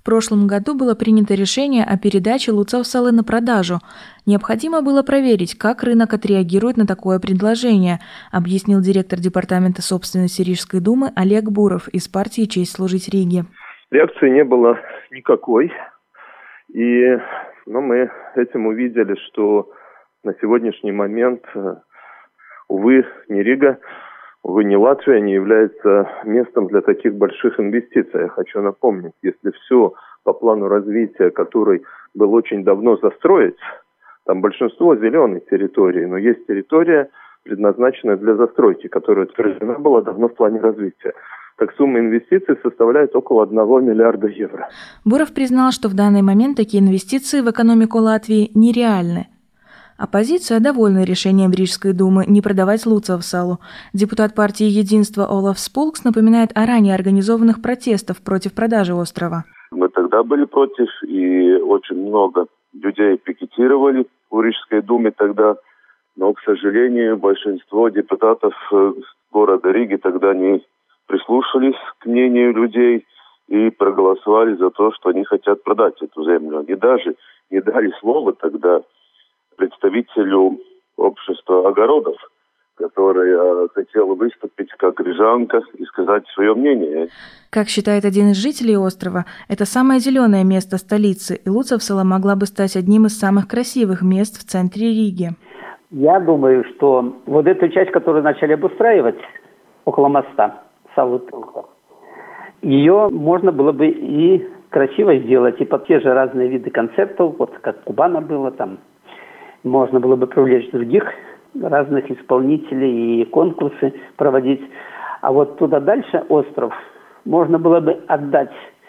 В прошлом году было принято решение о передаче Луцавсалы на продажу. Необходимо было проверить, как рынок отреагирует на такое предложение, объяснил директор департамента собственности Рижской думы Олег Буров из партии «Честь служить Риге». Реакции не было никакой. Но мы этим увидели, что на сегодняшний момент, увы, не Рига, увы, не Латвия не является местом для таких больших инвестиций. Я хочу напомнить, если все по плану развития, который был очень давно застроить, там большинство зеленой территории, но есть территория, предназначенная для застройки, которая утверждена была давно в плане развития. Так сумма инвестиций составляет около 1 миллиарда евро. Буров признал, что в данный момент такие инвестиции в экономику Латвии нереальны. Оппозиция довольна решением Рижской думы не продавать Луцавсалу. Депутат партии «Единство» Олаф Спулкс напоминает о ранее организованных протестах против продажи острова. Мы тогда были против, и очень много людей пикетировали в Рижской думе тогда. Но, к сожалению, большинство депутатов города Риги тогда не прислушались к мнению людей и проголосовали за то, что они хотят продать эту землю. Они даже не дали слова тогда представителю общества огородов, который хотел выступить как рижанка и сказать свое мнение. Как считает один из жителей острова, это самое зеленое место столицы, и Луцавсала могла бы стать одним из самых красивых мест в центре Риги. Я думаю, что вот эту часть, которую начали обустраивать около моста, ее можно было бы и красиво сделать, и под те же разные виды концертов, вот как Кубана было там, можно было бы привлечь других разных исполнителей и конкурсы проводить. А вот туда дальше остров можно было бы отдать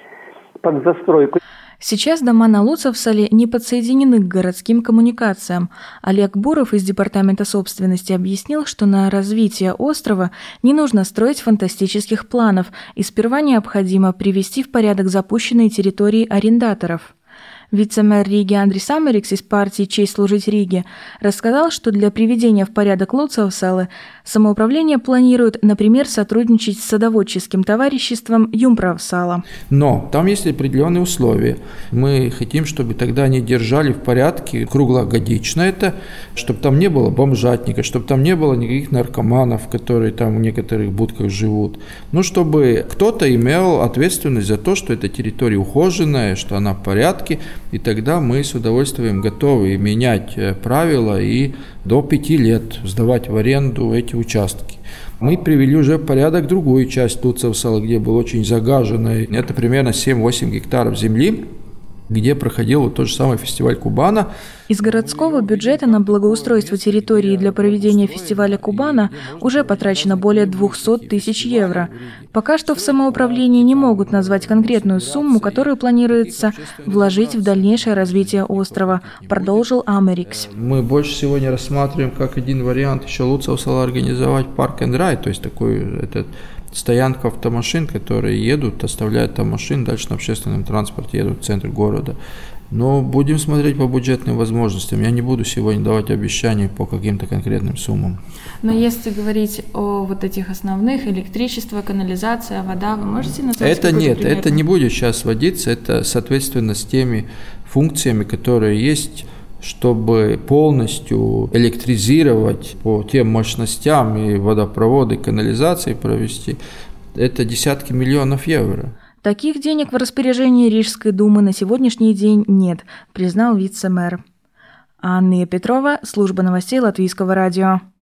под застройку. Сейчас дома на Луцавсале не подсоединены к городским коммуникациям. Олег Буров из департамента собственности объяснил, что на развитие острова не нужно строить фантастических планов, и сперва необходимо привести в порядок запущенные территории арендаторов. Вице-мэр Риги Андрис Америкс из партии «Честь служить Риге» рассказал, что для приведения в порядок Луцавсалы самоуправление планирует, например, сотрудничать с садоводческим товариществом Юмправсала. Но там есть определенные условия. Мы хотим, чтобы тогда они держали в порядке круглогодично это, чтобы там не было бомжатника, чтобы там не было никаких наркоманов, которые там в некоторых будках живут. Ну, чтобы кто-то имел ответственность за то, что эта территория ухоженная, что она в порядке. И тогда мы с удовольствием готовы менять правила и до 5 лет сдавать в аренду эти участки. Мы привели уже в порядок другую часть Луцавсала, где было очень загажено. Это примерно 7-8 гектаров земли, где проходил вот тот же самый фестиваль Кубана. Из городского бюджета на благоустройство территории для проведения фестиваля Кубана уже потрачено более 200 тысяч евро. Пока что в самоуправлении не могут назвать конкретную сумму, которую планируется вложить в дальнейшее развитие острова, продолжил Америкс. Мы больше сегодня рассматриваем как один вариант еще Луцавсала организовать парк and ride, то есть такой стоянка автомашин, которые едут, оставляют там машин, дальше на общественном транспорте едут в центр города. Но будем смотреть по бюджетным возможностям. Я не буду сегодня давать обещаний по каким-то конкретным суммам. Но если говорить о вот этих основных, электричество, канализация, вода, вы можете назвать? Это не будет сейчас вводиться, это соответственно с теми функциями, которые есть, чтобы полностью электризировать по тем мощностям и водопроводы, и канализации провести, это десятки миллионов евро. Таких денег в распоряжении Рижской думы на сегодняшний день нет, признал вице-мэр. Анна Петрова, служба новостей Латвийского радио.